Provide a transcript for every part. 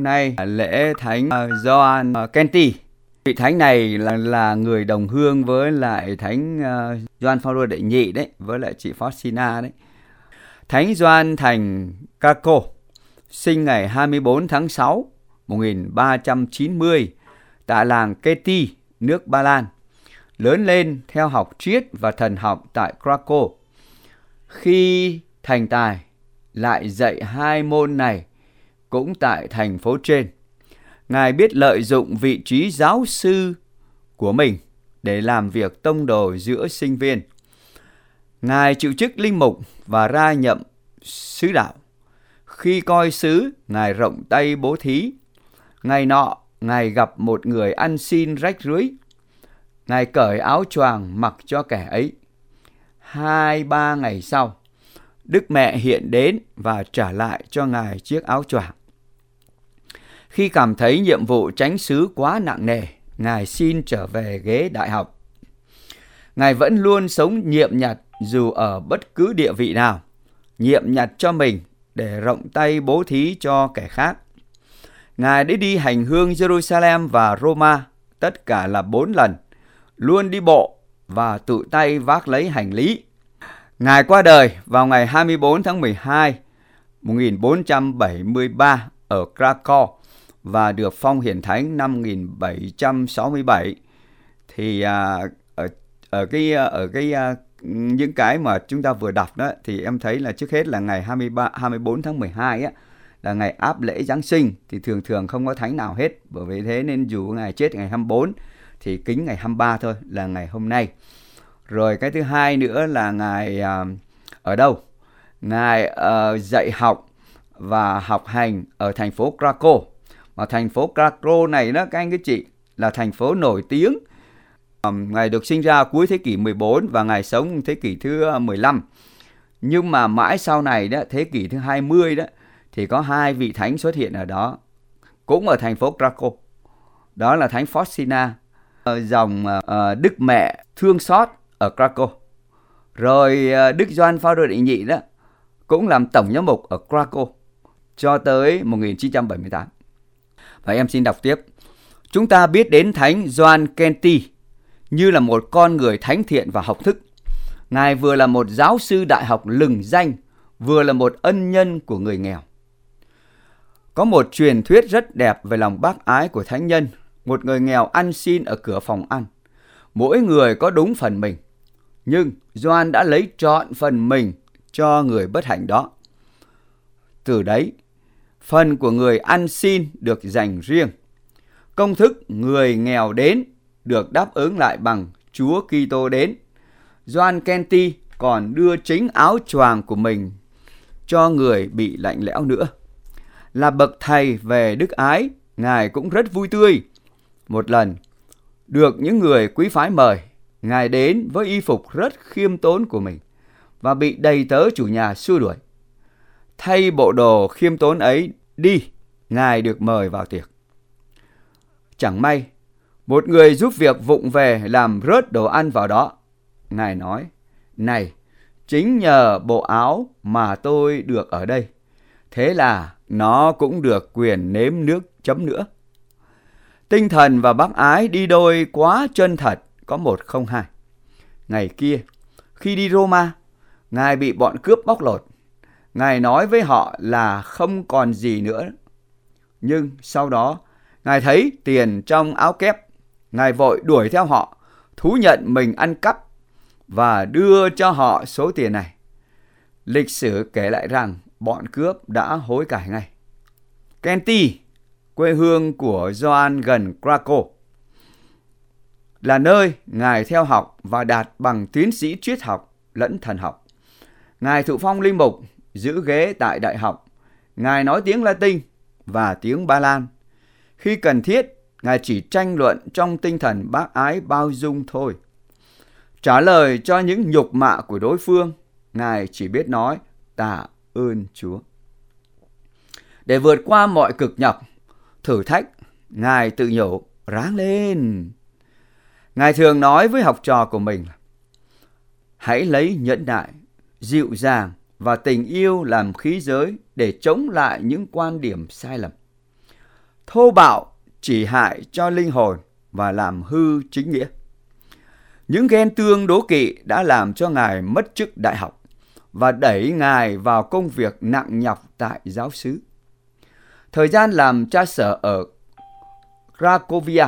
nay lễ Thánh Gioan Kenty. Vị thánh này là người đồng hương với lại Thánh Gioan Phaolô đệ nhị đấy, với lại chị Faustina đấy. Thánh Gioan thành Krakow, sinh ngày 24 tháng 6 1390 tại làng Kenty, nước Ba Lan. Lớn lên theo học triết và thần học tại Krakow. Khi thành tài, lại dạy hai môn này cũng tại thành phố trên. Ngài biết lợi dụng vị trí giáo sư của mình để làm việc tông đồ giữa sinh viên. Ngài chịu chức linh mục và ra nhậm sứ đạo. Khi coi sứ, Ngài rộng tay bố thí. Ngày nọ, Ngài gặp một người ăn xin rách rưới. Ngài cởi áo choàng mặc cho kẻ ấy. 2-3 ngày sau, Đức Mẹ hiện đến và trả lại cho Ngài chiếc áo choàng. Khi cảm thấy nhiệm vụ chánh xứ quá nặng nề, Ngài xin trở về ghế đại học. Ngài vẫn luôn sống nhiệm nhặt dù ở bất cứ địa vị nào, nhiệm nhặt cho mình để rộng tay bố thí cho kẻ khác. Ngài đã đi hành hương Jerusalem và Roma, tất cả là 4 lần, luôn đi bộ và tự tay vác lấy hành lý. Ngài qua đời vào ngày 24 tháng 12, 1473 ở Krakow và được phong hiển thánh năm 1767. Thì những cái mà chúng ta vừa đọc đó thì em thấy là trước hết là ngày 24 tháng 12 á, là ngày áp lễ Giáng sinh, thì thường không có thánh nào hết. Bởi vì thế nên dù Ngài chết ngày 24 thì kính ngày 23 thôi, là ngày hôm nay. Rồi cái thứ hai nữa là Ngài ở đâu? Ngài dạy học và học hành ở thành phố Krakow. Mà thành phố Krakow này đó các anh các chị là thành phố nổi tiếng. Ngài được sinh ra cuối thế kỷ 14 và Ngài sống thế kỷ thứ 15. Nhưng mà mãi sau này đó, thế kỷ thứ 20 đó, thì có 2 vị thánh xuất hiện ở đó, cũng ở thành phố Krakow. Đó là Thánh Faustina, dòng Đức Mẹ thương xót ở Krakow. Rồi Đức Gioan Phaolô đệ nhị đó cũng làm tổng giám mục ở Krakow cho tới 1978. Và em xin đọc tiếp. Chúng ta biết đến Thánh Gioan Kenty như là một con người thánh thiện và học thức. Ngài vừa là một giáo sư đại học lừng danh, vừa là một ân nhân của người nghèo. Có một truyền thuyết rất đẹp về lòng bác ái của thánh nhân. Một người nghèo ăn xin ở cửa phòng ăn. Mỗi người có đúng phần mình. Nhưng Gioan đã lấy trọn phần mình cho người bất hạnh đó. Từ đấy, phần của người ăn xin được dành riêng. Công thức người nghèo đến được đáp ứng lại bằng Chúa Kitô đến. Gioan Kenty còn đưa chính áo choàng của mình cho người bị lạnh lẽo nữa. Là bậc thầy về đức ái, Ngài cũng rất vui tươi. Một lần, được những người quý phái mời, Ngài đến với y phục rất khiêm tốn của mình và bị đầy tớ chủ nhà xua đuổi. Thay bộ đồ khiêm tốn ấy đi, Ngài được mời vào tiệc. Chẳng may, một người giúp việc vụng về làm rớt đồ ăn vào đó. Ngài nói, này, chính nhờ bộ áo mà tôi được ở đây. Thế là nó cũng được quyền nếm nước chấm nữa. Tinh thần và bác ái đi đôi quá chân thật, có 102. Ngày kia, khi đi Roma, Ngài bị bọn cướp bóc lột. Ngài nói với họ là không còn gì nữa. Nhưng sau đó, Ngài thấy tiền trong áo kép. Ngài vội đuổi theo họ, thú nhận mình ăn cắp và đưa cho họ số tiền này. Lịch sử kể lại rằng bọn cướp đã hối cải ngay. Kenty, quê hương của Gioan gần Krakow, là nơi Ngài theo học và đạt bằng tiến sĩ triết học lẫn thần học. Ngài thụ phong linh mục, giữ ghế tại đại học. Ngài nói tiếng Latin và tiếng Ba Lan. Khi cần thiết, Ngài chỉ tranh luận trong tinh thần bác ái bao dung thôi. Trả lời cho những nhục mạ của đối phương, Ngài chỉ biết nói tạ ơn Chúa. Để vượt qua mọi cực nhọc, thử thách, Ngài tự nhủ ráng lên. Ngài thường nói với học trò của mình, hãy lấy nhẫn nại, dịu dàng và tình yêu làm khí giới để chống lại những quan điểm sai lầm. thô bạo chỉ hại cho linh hồn và làm hư chính nghĩa. Những ghen tương đố kỵ đã làm cho Ngài mất chức đại học và đẩy Ngài vào công việc nặng nhọc tại giáo xứ. Thời gian làm cha sở ở Cracovia,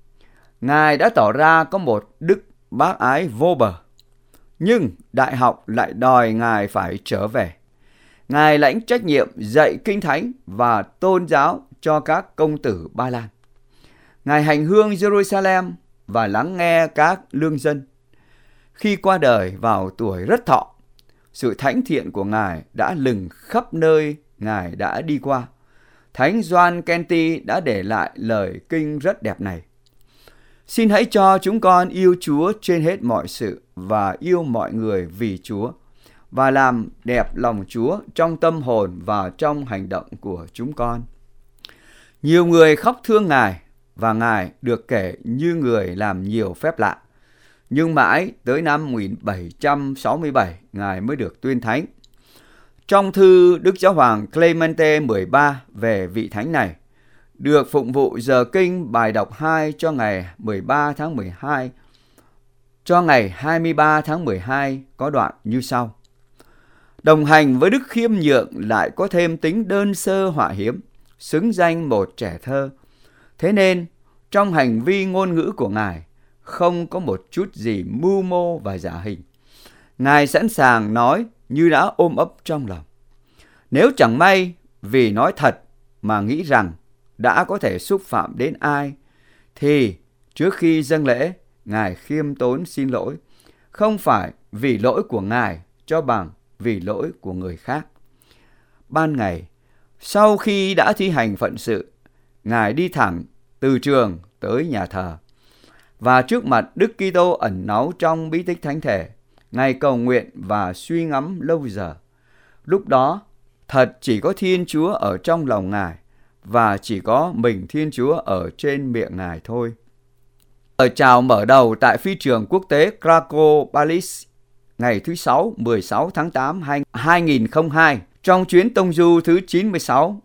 Ngài đã tỏ ra có một đức bác ái vô bờ. Nhưng đại học lại đòi Ngài phải trở về. Ngài lãnh trách nhiệm dạy kinh thánh và tôn giáo cho các công tử Ba Lan. Ngài hành hương Jerusalem và lắng nghe các lương dân. Khi qua đời vào tuổi rất thọ, sự thánh thiện của Ngài đã lừng khắp nơi Ngài đã đi qua. Thánh Gioan Kenty đã để lại lời kinh rất đẹp này. Xin hãy cho chúng con yêu Chúa trên hết mọi sự và yêu mọi người vì Chúa, và làm đẹp lòng Chúa trong tâm hồn và trong hành động của chúng con. Nhiều người khóc thương Ngài, và Ngài được kể như người làm nhiều phép lạ. Nhưng mãi tới năm 1767, Ngài mới được tuyên thánh. Trong thư Đức Giáo hoàng Clemente XIII về vị thánh này, được phụng vụ giờ kinh bài đọc 2 cho ngày 13 tháng 12, cho ngày 23 tháng 12 có đoạn như sau. Đồng hành với đức khiêm nhượng lại có thêm tính đơn sơ họa hiếm, xứng danh một trẻ thơ. Thế nên, trong hành vi ngôn ngữ của Ngài, không có một chút gì mưu mô và giả hình. Ngài sẵn sàng nói như đã ôm ấp trong lòng. Nếu chẳng may vì nói thật mà nghĩ rằng đã có thể xúc phạm đến ai, thì trước khi dâng lễ, Ngài khiêm tốn xin lỗi, không phải vì lỗi của Ngài cho bằng vì lỗi của người khác. Ban ngày, sau khi đã thi hành phận sự, Ngài đi thẳng từ trường tới nhà thờ, và trước mặt Đức Kitô ẩn náu trong bí tích thánh thể, Ngài cầu nguyện và suy ngẫm lâu giờ. Lúc đó, thật chỉ có Thiên Chúa ở trong lòng Ngài, và chỉ có mình Thiên Chúa ở trên miệng Ngài thôi. Ở chào mở đầu tại phi trường quốc tế Krakow Palace ngày thứ Sáu 16 tháng 8 2002 trong chuyến tông du thứ 96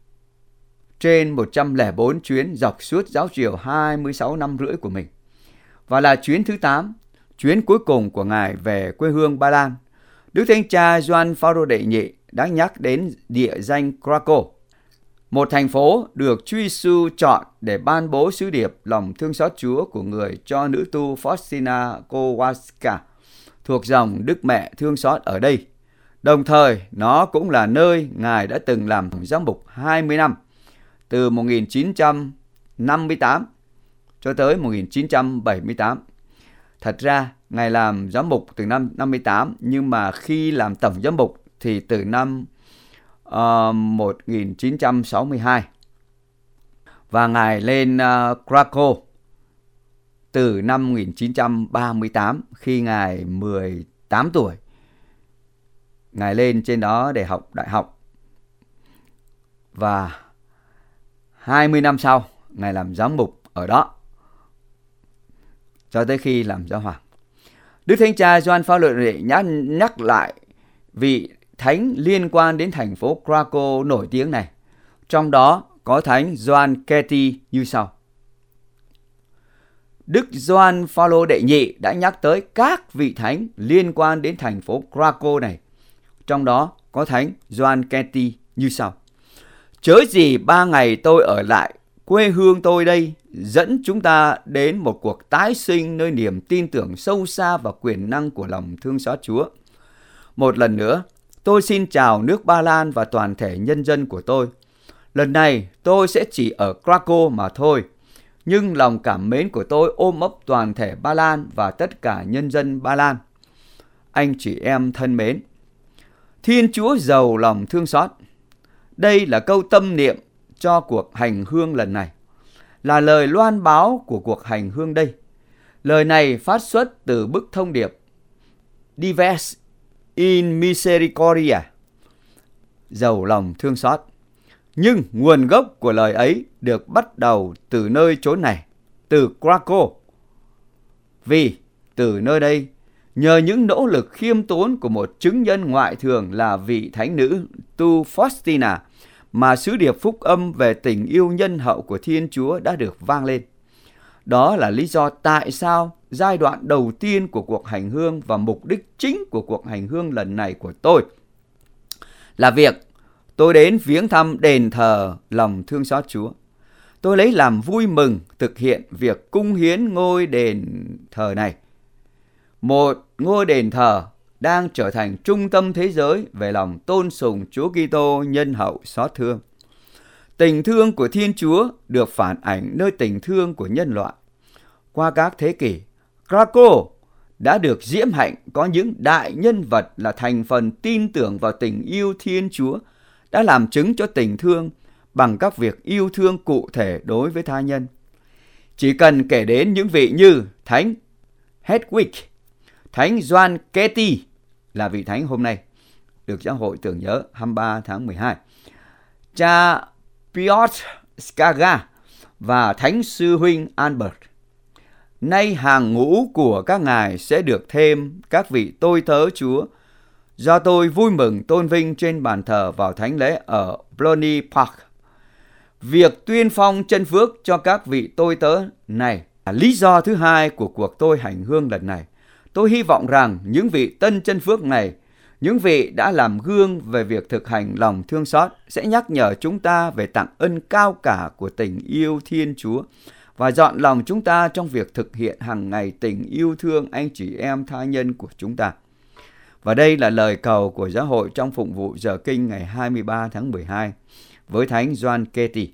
trên 104 chuyến dọc suốt giáo triều 26 năm rưỡi của mình, và là chuyến thứ 8, chuyến cuối cùng của Ngài về quê hương Ba Lan. Đức Thánh Cha Gioan Phaolô đệ nhị đã nhắc đến địa danh Krakow, một thành phố được Chúa Giêsu chọn để ban bố sứ điệp lòng thương xót Chúa của Người cho nữ tu Faustina Kowalska thuộc dòng Đức Mẹ thương xót ở đây. Đồng thời, nó cũng là nơi Ngài đã từng làm giám mục 20 năm, từ 1958 cho tới 1978. Thật ra, Ngài làm giám mục từ năm 58, nhưng mà khi làm tổng giám mục thì từ năm 1962. Và Ngài lên Krakow từ năm 1938 khi Ngài 18 tuổi. Ngài lên trên đó để học đại học. Và 20 năm sau, Ngài làm giám mục ở đó cho tới khi làm giáo hoàng. Đức Thánh Cha Gioan Phaolô đệ nhắc lại vị thánh liên quan đến thành phố Krakow nổi tiếng này. Trong đó có Thánh Gioan Kenty như sau. Đức Gioan Phaolô đệ nhị đã nhắc tới các vị thánh liên quan đến thành phố Krakow này. Trong đó có Thánh Gioan Kenty như sau. Chớ gì 3 ngày tôi ở lại quê hương tôi đây, dẫn chúng ta đến một cuộc tái sinh nơi niềm tin tưởng sâu xa và quyền năng của lòng thương xót Chúa. Một lần nữa, tôi xin chào nước Ba Lan và toàn thể nhân dân của tôi. Lần này tôi sẽ chỉ ở Krakow mà thôi, nhưng lòng cảm mến của tôi ôm ấp toàn thể Ba Lan và tất cả nhân dân Ba Lan. Anh chị em thân mến, Thiên Chúa giàu lòng thương xót. Đây là câu tâm niệm cho cuộc hành hương lần này, là lời loan báo của cuộc hành hương đây. Lời này phát xuất từ bức thông điệp Dives in Misericordia, giàu lòng thương xót. Nhưng nguồn gốc của lời ấy được bắt đầu từ nơi chốn này, từ Krakow. Vì từ nơi đây, nhờ những nỗ lực khiêm tốn của một chứng nhân ngoại thường là vị thánh nữ tu Faustina, mà sứ điệp phúc âm về tình yêu nhân hậu của Thiên Chúa đã được vang lên. Đó là lý do tại sao giai đoạn đầu tiên của cuộc hành hương và mục đích chính của cuộc hành hương lần này của tôi là việc tôi đến viếng thăm đền thờ lòng thương xót Chúa. Tôi lấy làm vui mừng thực hiện việc cung hiến ngôi đền thờ này. Một ngôi đền thờ đang trở thành trung tâm thế giới về lòng tôn sùng Chúa Kitô nhân hậu xót thương. Tình thương của Thiên Chúa được phản ảnh nơi tình thương của nhân loại. Qua các thế kỷ, Krakow đã được diễm hạnh có những đại nhân vật là thành phần tin tưởng vào tình yêu Thiên Chúa, đã làm chứng cho tình thương bằng các việc yêu thương cụ thể đối với tha nhân. Chỉ cần kể đến những vị như Thánh Hedwig, Thánh Gioan Ketty là vị thánh hôm nay được giáo hội tưởng nhớ 23 tháng 12, cha Piotr Skaga và Thánh sư huynh Albert. Nay hàng ngũ của các ngài sẽ được thêm các vị tôi tớ Chúa do tôi vui mừng tôn vinh trên bàn thờ vào thánh lễ ở Blarney Park. Việc tuyên phong chân phước cho các vị tôi tớ này là lý do thứ hai của cuộc tôi hành hương lần này. Tôi hy vọng rằng những vị tân chân phước này, những vị đã làm gương về việc thực hành lòng thương xót, sẽ nhắc nhở chúng ta về tặng ân cao cả của tình yêu Thiên Chúa và dọn lòng chúng ta trong việc thực hiện hàng ngày tình yêu thương anh chị em tha nhân của chúng ta. Và đây là lời cầu của giáo hội trong phụng vụ giờ kinh ngày 23 tháng 12 với Thánh Gioan Ketty.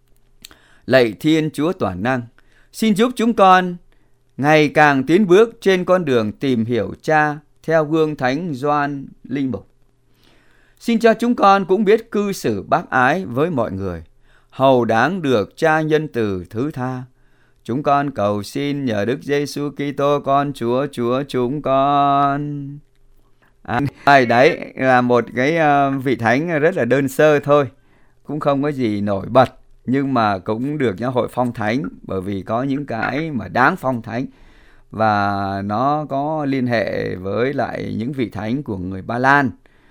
Lạy Thiên Chúa toàn năng, xin giúp chúng con ngày càng tiến bước trên con đường tìm hiểu Cha theo gương Thánh Gioan linh mục. Xin cho chúng con cũng biết cư xử bác ái với mọi người, hầu đáng được Cha nhân từ thứ tha. Chúng con cầu xin nhờ Đức Giêsu Kitô con Chúa chúng con. Đấy là một cái vị thánh rất là đơn sơ thôi, cũng không có gì nổi bật, nhưng mà cũng được giáo hội phong thánh bởi vì có những cái mà đáng phong thánh và nó có liên hệ với lại những vị thánh của người Ba Lan.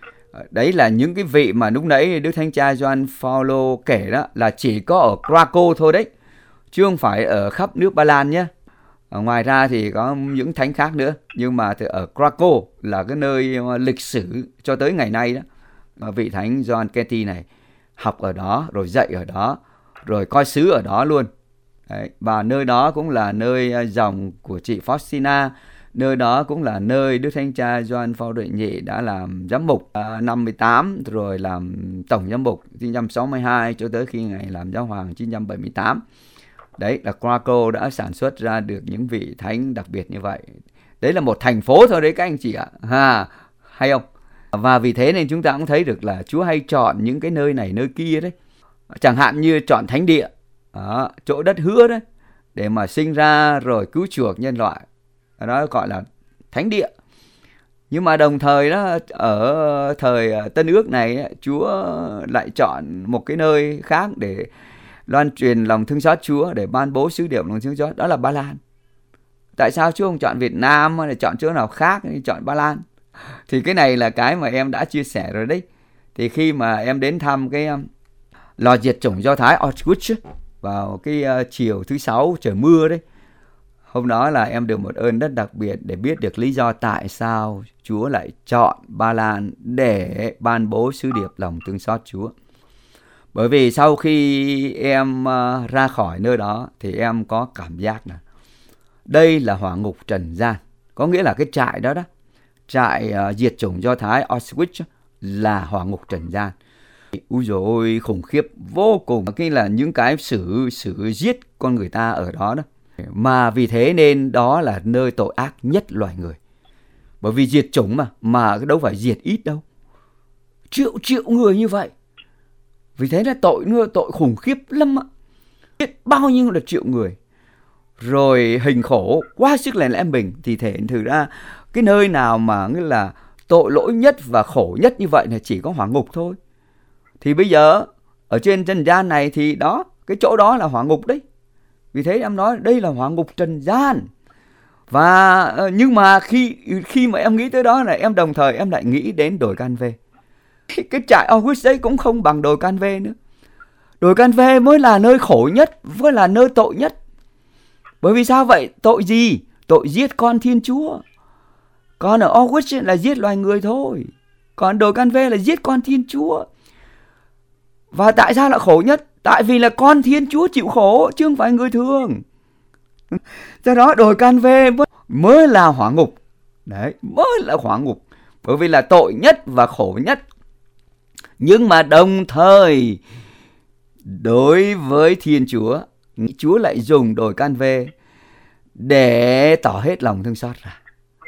Đấy là những cái vị mà lúc nãy Đức Thánh Cha Gioan Phaolô kể đó là chỉ có ở Krakow thôi đấy, chứ không phải ở khắp nước Ba Lan nhé. Ngoài ra thì có những thánh khác nữa, nhưng mà ở Krakow là cái nơi lịch sử cho tới ngày nay đó. Vị thánh Gioan Ketty này học ở đó, rồi dạy ở đó, rồi coi xứ ở đó luôn. Đấy, và nơi đó cũng là nơi dòng của chị Faustina, nơi đó cũng là nơi Đức Thánh Cha Gioan Phaolô đệ nhị đã làm giám mục năm 18, rồi làm tổng giám mục 962 cho tới khi Ngài làm giáo hoàng 978. Đấy là Krakow đã sản xuất ra được những vị thánh đặc biệt như vậy. Đấy là một thành phố thôi đấy các anh chị ạ. Hay không? Và vì thế nên chúng ta cũng thấy được là Chúa hay chọn những cái nơi này nơi kia đấy. Chẳng hạn như chọn thánh địa, chỗ đất hứa đấy, để mà sinh ra rồi cứu chuộc nhân loại. Đó gọi là thánh địa. Nhưng mà đồng thời đó, ở thời Tân Ước này, Chúa lại chọn một cái nơi khác để loan truyền lòng thương xót Chúa, để ban bố sứ điệp lòng thương xót, đó là Ba Lan. Tại sao Chúa không chọn Việt Nam hay là chọn chỗ nào khác, chọn Ba Lan? Thì cái này là cái mà em đã chia sẻ rồi đấy. Thì khi mà em đến thăm cái lò diệt chủng Do Thái Auschwitz vào cái chiều thứ Sáu trời mưa đấy, hôm đó là em được một ơn rất đặc biệt để biết được lý do tại sao Chúa lại chọn Ba Lan để ban bố sứ điệp lòng thương xót Chúa. Bởi vì sau khi em ra khỏi nơi đó thì em có cảm giác là đây là hỏa ngục trần gian. Có nghĩa là cái trại đó, trại diệt chủng Do Thái Auschwitz là hỏa ngục trần gian. Úi dồi ôi, khủng khiếp vô cùng. Cái là những cái xử giết con người ta ở đó. Mà vì thế nên đó là nơi tội ác nhất loài người. Bởi vì diệt chủng mà đâu phải diệt ít đâu. Triệu người như vậy. Vì thế là tội khủng khiếp lắm ạ. Biết bao nhiêu là triệu người. Rồi hình khổ quá sức lèn lẽ mình. Thì thử ra cái nơi nào mà nghĩa là tội lỗi nhất và khổ nhất như vậy là chỉ có hỏa ngục thôi. Thì bây giờ ở trên trần gian này thì đó, cái chỗ đó là hỏa ngục đấy. Vì thế em nói đây là hỏa ngục trần gian. Và nhưng mà khi mà em nghĩ tới đó là em đồng thời em lại nghĩ đến đồi Can Vê. Cái trại Auschwitz ấy cũng không bằng đồi Can-vê nữa. Đồi Can-vê mới là nơi khổ nhất, mới là nơi tội nhất. Bởi vì sao vậy? Tội gì? Tội giết con Thiên Chúa. Còn ở Auschwitz là giết loài người thôi. Còn đồi Can-vê là giết con Thiên Chúa. Và tại sao lại khổ nhất? Tại vì là con Thiên Chúa chịu khổ, chứ không phải người thường. Do đó đồi Can-vê mới là hỏa ngục. Đấy, mới là hỏa ngục. Bởi vì là tội nhất và khổ nhất. Nhưng mà đồng thời, đối với Thiên Chúa, Chúa lại dùng đồi Can-vê để tỏ hết lòng thương xót ra.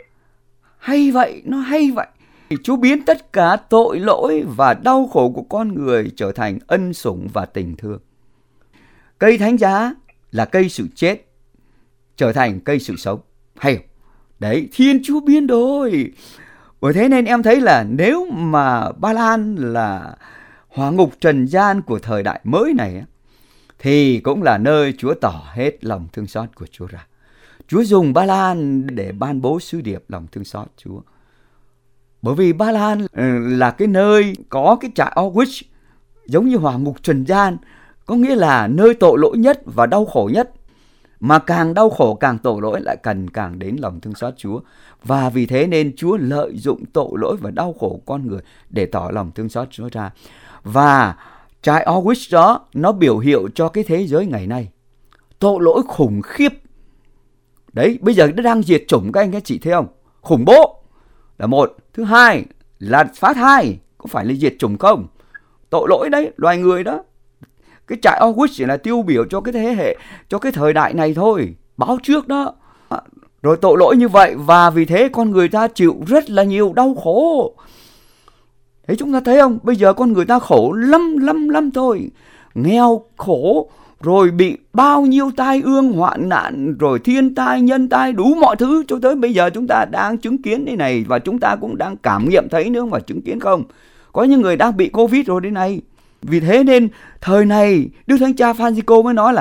Hay vậy, nó hay vậy. Chúa biến tất cả tội lỗi và đau khổ của con người trở thành ân sủng và tình thương. Cây thánh giá là cây sự chết, trở thành cây sự sống. Hay không? Đấy, Thiên Chúa biến đổi. Bởi thế nên em thấy là nếu mà Ba Lan là hỏa ngục trần gian của thời đại mới này, thì cũng là nơi Chúa tỏ hết lòng thương xót của Chúa ra. Chúa dùng Ba Lan để ban bố sứ điệp lòng thương xót Chúa. Bởi vì Ba Lan là cái nơi có cái trại Auschwitz giống như hỏa ngục trần gian, có nghĩa là nơi tội lỗi nhất và đau khổ nhất. Mà càng đau khổ càng tội lỗi lại cần càng đến lòng thương xót Chúa. Và vì thế nên Chúa lợi dụng tội lỗi và đau khổ của con người để tỏ lòng thương xót Chúa ra. Và trại Auschwitz đó nó biểu hiệu cho cái thế giới ngày nay. Tội lỗi khủng khiếp. Đấy, bây giờ nó đang diệt chủng các anh các chị thấy không? Khủng bố là một. Thứ hai là phá thai. Có phải là diệt chủng không? Tội lỗi đấy, loài người đó. Cái trại Auschwitz chỉ là tiêu biểu cho cái thế hệ, cho cái thời đại này thôi. Báo trước đó. Rồi tội lỗi như vậy và vì thế con người ta chịu rất là nhiều đau khổ. Thế chúng ta thấy không? Bây giờ con người ta khổ lắm thôi. Nghèo khổ, rồi bị bao nhiêu tai ương hoạn nạn, rồi thiên tai, nhân tai, đủ mọi thứ. Cho tới bây giờ chúng ta đang chứng kiến thế này và chúng ta cũng đang cảm nghiệm thấy nữa mà chứng kiến không. Có những người đang bị Covid rồi thế này. Vì thế nên thời này Đức Thánh Cha Francisco mới nói là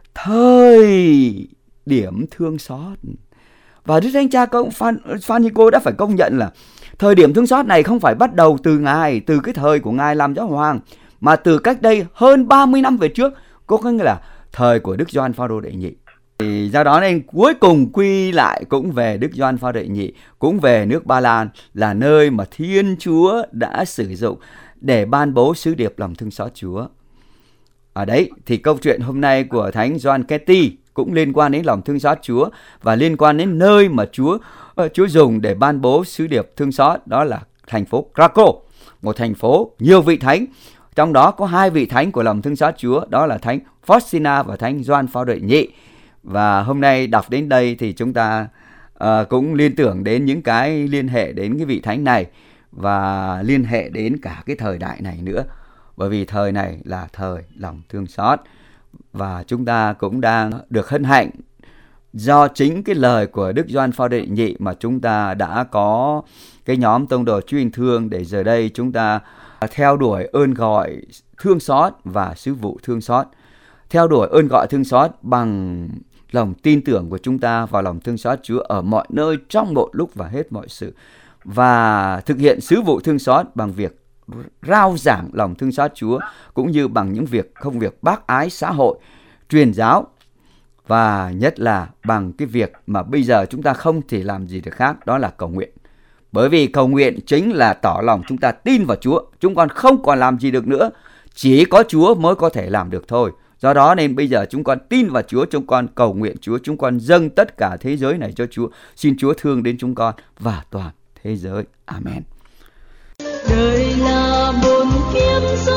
thời điểm thương xót. Và Đức Thánh Cha Francisco đã phải công nhận là thời điểm thương xót này không phải bắt đầu từ Ngài, từ cái thời của Ngài làm giáo hoàng, mà từ cách đây hơn 30 năm về trước, có nghĩa là thời của Đức Gioan Phao-rô đệ nhị. Thì do đó nên cuối cùng quy lại cũng về Đức Gioan Phao đệ nhị, cũng về nước Ba Lan, là nơi mà Thiên Chúa đã sử dụng để ban bố sứ điệp lòng thương xót Chúa. Ở đấy thì câu chuyện hôm nay của Thánh Gioan Ketty cũng liên quan đến lòng thương xót Chúa và liên quan đến nơi mà Chúa dùng để ban bố sứ điệp thương xót, đó là thành phố Krakow, một thành phố nhiều vị thánh. Trong đó có 2 vị thánh của lòng thương xót Chúa, đó là Thánh Faustina và Thánh Gioan Phao đệ nhị. Và hôm nay đọc đến đây thì chúng ta cũng liên tưởng đến những cái liên hệ đến cái vị thánh này và liên hệ đến cả cái thời đại này nữa. Bởi vì thời này là thời lòng thương xót. Và chúng ta cũng đang được hân hạnh do chính cái lời của Đức Gioan Phao đệ nhị mà chúng ta đã có cái nhóm tông đồ Chúa Yêu Thương để giờ đây chúng ta theo đuổi ơn gọi thương xót và sứ vụ thương xót. Theo đuổi ơn gọi thương xót bằng lòng tin tưởng của chúng ta vào lòng thương xót Chúa ở mọi nơi, trong mọi lúc và hết mọi sự. Và thực hiện sứ vụ thương xót bằng việc rao giảng lòng thương xót Chúa, cũng như bằng những công việc bác ái xã hội, truyền giáo, và nhất là bằng cái việc mà bây giờ chúng ta không thể làm gì được khác, đó là cầu nguyện. Bởi vì cầu nguyện chính là tỏ lòng chúng ta tin vào Chúa. Chúng con không còn làm gì được nữa, chỉ có Chúa mới có thể làm được thôi. Do đó nên bây giờ chúng con tin vào Chúa, chúng con cầu nguyện Chúa, chúng con dâng tất cả thế giới này cho Chúa. Xin Chúa thương đến chúng con và toàn thế giới. Amen. Đời là một kiếp